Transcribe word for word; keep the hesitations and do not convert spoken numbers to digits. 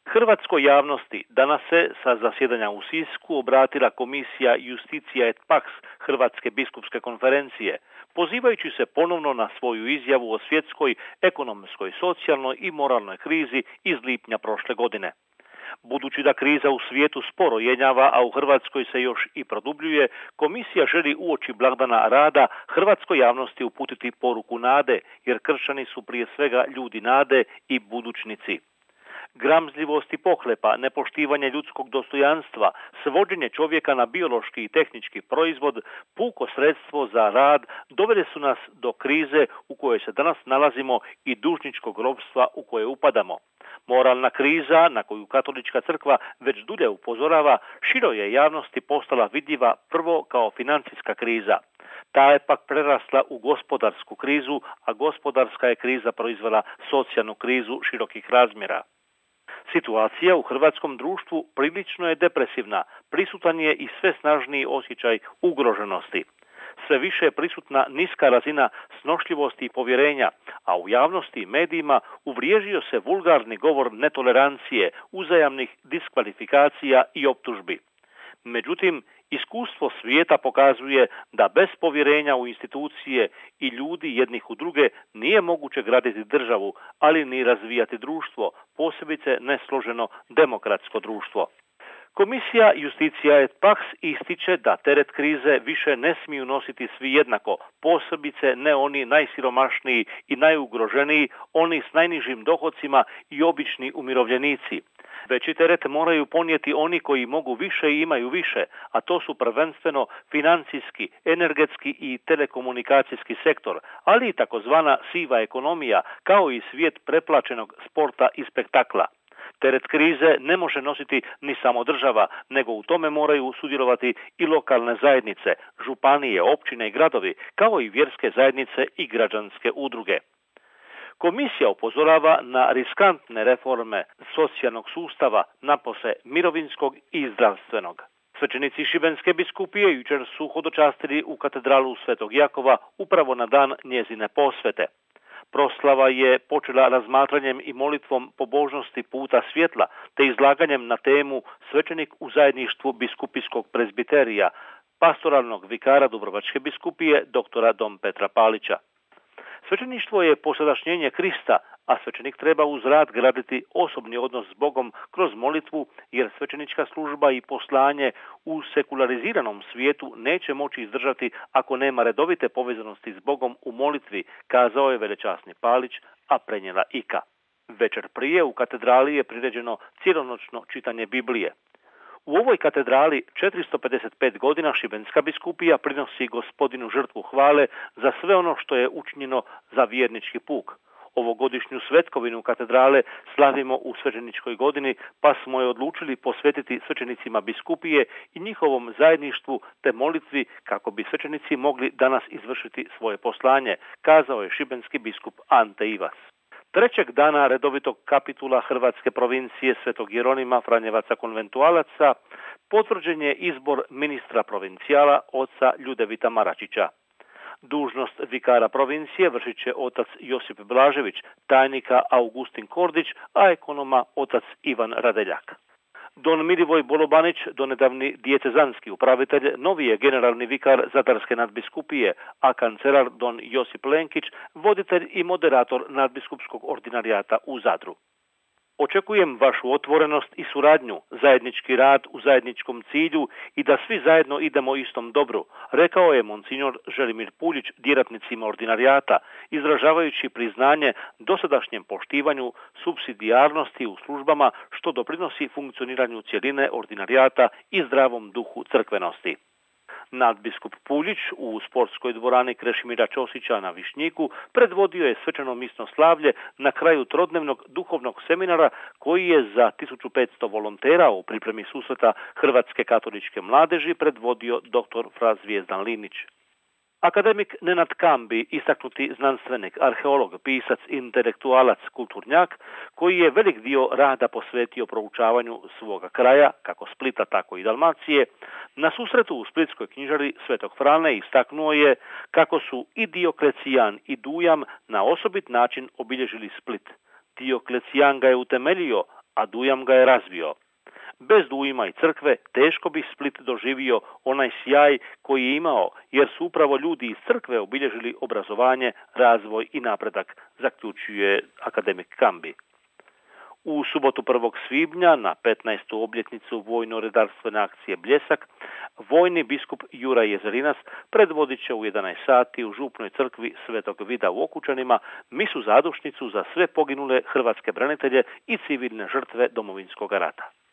Hrvatskoj javnosti danas se sa zasjedanja u Sisku obratila Komisija Justitia et Pax Hrvatske biskupske konferencije, pozivajući se ponovno na svoju izjavu o svjetskoj, ekonomskoj, socijalnoj i moralnoj krizi iz lipnja prošle godine. Budući da kriza u svijetu sporo jenjava, a u Hrvatskoj se još i produbljuje, komisija želi uoči blagdana rada hrvatskoj javnosti uputiti poruku nade, jer kršćani su prije svega ljudi nade i budućnici. Gramzljivost i pohlepa, nepoštivanje ljudskog dostojanstva, svođenje čovjeka na biološki i tehnički proizvod, puko sredstvo za rad dovede su nas do krize u kojoj se danas nalazimo i dužničkog ropstva u koje upadamo. Moralna kriza, na koju katolička crkva već dulje upozorava, široj je javnosti postala vidljiva prvo kao financijska kriza. Ta je pak prerasla u gospodarsku krizu, a gospodarska je kriza proizvela socijalnu krizu širokih razmjera. Situacija u hrvatskom društvu prilično je depresivna, prisutan je i sve snažniji osjećaj ugroženosti. Sve više je prisutna niska razina snošljivosti i povjerenja, a u javnosti i medijima uvriježio se vulgarni govor netolerancije, uzajamnih diskvalifikacija i optužbi. Međutim, iskustvo svijeta pokazuje da bez povjerenja u institucije i ljudi jednih u druge nije moguće graditi državu, ali ni razvijati društvo, posebice nesloženo demokratsko društvo. Komisija Justitia et Pax ističe da teret krize više ne smiju nositi svi jednako, posebice ne oni najsiromašniji i najugroženiji, oni s najnižim dohodcima i obični umirovljenici. Veći teret moraju ponijeti oni koji mogu više i imaju više, a to su prvenstveno financijski, energetski i telekomunikacijski sektor, ali i takozvana siva ekonomija, kao i svijet preplaćenog sporta i spektakla. Teret krize ne može nositi ni samo država, nego u tome moraju sudjelovati i lokalne zajednice, županije, općine i gradovi, kao i vjerske zajednice i građanske udruge. Komisija upozorava na riskantne reforme socijalnog sustava, napose mirovinskog i zdravstvenog. Svećenici Šibenske biskupije jučer su hodočastili u katedralu Svetog Jakova upravo na dan njezine posvete. Proslava je počela razmatranjem i molitvom pobožnosti puta svjetla, te izlaganjem na temu svećenik u zajedništvu biskupijskog prezbiterija, pastoralnog vikara Dubrovačke biskupije, doktora Dom Petra Palića. Svećeništvo je posadašnjenje Krista, a svećenik treba uz rad graditi osobni odnos s Bogom kroz molitvu, jer svećenička služba i poslanje u sekulariziranom svijetu neće moći izdržati ako nema redovite povezanosti s Bogom u molitvi, kazao je velečasni Palić, a prenijela Ika. Večer prije u katedrali je priređeno cijelonoćno čitanje Biblije. U ovoj katedrali četiristo pedeset pet godina Šibenska biskupija prinosi Gospodinu žrtvu hvale za sve ono što je učinjeno za vjernički puk. Ovogodišnju svetkovinu katedrale slavimo u svećeničkoj godini, pa smo je odlučili posvetiti svećenicima biskupije i njihovom zajedništvu te molitvi kako bi svećenici mogli danas izvršiti svoje poslanje, kazao je šibenski biskup Ante Ivas. Trećeg dana redovitog kapitula Hrvatske provincije Svetog Jeronima Franjevaca konventualaca potvrđen je izbor ministra provincijala oca Ljudevita Maračića. Dužnost vikara provincije vršit će otac Josip Blažević, tajnika Augustin Kordić, a ekonoma otac Ivan Radeljak. Don Milivoj Bolobanić, donedavni dijecezanski upravitelj, novi je generalni vikar Zadarske nadbiskupije, a kancelar Don Josip Lenkić, voditelj i moderator nadbiskupskog ordinarijata u Zadru. Očekujem vašu otvorenost i suradnju, zajednički rad u zajedničkom cilju i da svi zajedno idemo istom dobru, rekao je monsignor Želimir Puljić djelatnicima ordinarijata, izražavajući priznanje dosadašnjem poštivanju supsidijarnosti u službama što doprinosi funkcioniranju cjeline ordinarijata i zdravom duhu crkvenosti. Nadbiskup Puljić u sportskoj dvorani Krešimira Ćosića na Višnjiku predvodio je svečano misno slavlje na kraju trodnevnog duhovnog seminara koji je za tisuću petsto volontera u pripremi susreta Hrvatske katoličke mladeži predvodio doktor Fra Zvijezdan Linić. Akademik Nenad Kambi, istaknuti znanstvenik, arheolog, pisac, intelektualac, kulturnjak, koji je velik dio rada posvetio proučavanju svoga kraja, kako Splita, tako i Dalmacije, na susretu u splitskoj knjižari Svetog Frane istaknuo je kako su i Dioklecijan i Dujam na osobit način obilježili Split. Dioklecijan ga je utemeljio, a dujam ga je razvio. Bez dujma i crkve teško bi Split doživio onaj sjaj koji je imao, jer su upravo ljudi iz crkve obilježili obrazovanje, razvoj i napredak, zaključuje akademik Kambi. U subotu prvog svibnja na petnaestu obljetnicu vojno-redarstvene akcije Bljesak, vojni biskup Juraj Jezerinas predvodit će u jedanaest sati u župnoj crkvi Svetog Vida u Okučanima misu zadušnicu za sve poginule hrvatske branitelje i civilne žrtve Domovinskog rata.